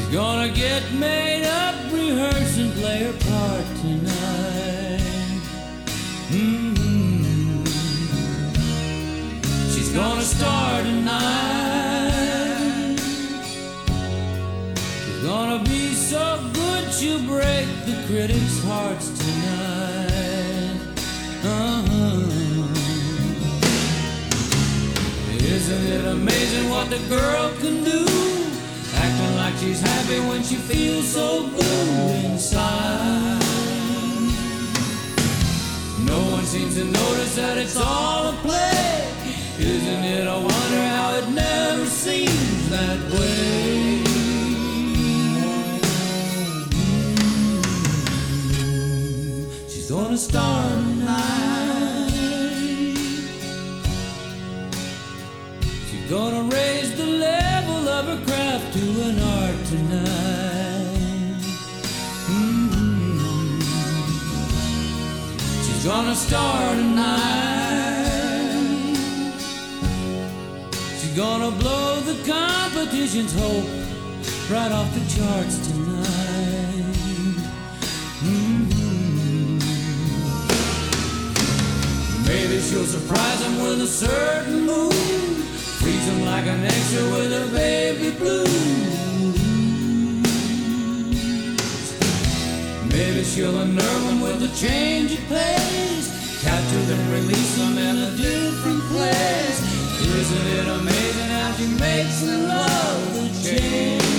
Gonna get made up, rehearse and play her part tonight. She's gonna star tonight. She's gonna be so good she'll break the critics' hearts tonight. Isn't it amazing what the girl can do? Acting like she's happy when she feels so blue inside. No one seems to notice that it's all a play. Isn't it a wonder how it never seems that way? She's gonna star tonight. She's gonna raise the level of her craft to an art tonight. She's gonna star tonight. She's gonna blow the competition's hope right off the charts tonight. Maybe she'll surprise him with a certain move, freeze him like an extra with her baby blues. Maybe she'll unnerve him with a change of pace, capture them, release them in a different place. Isn't it amazing how she makes the love the change?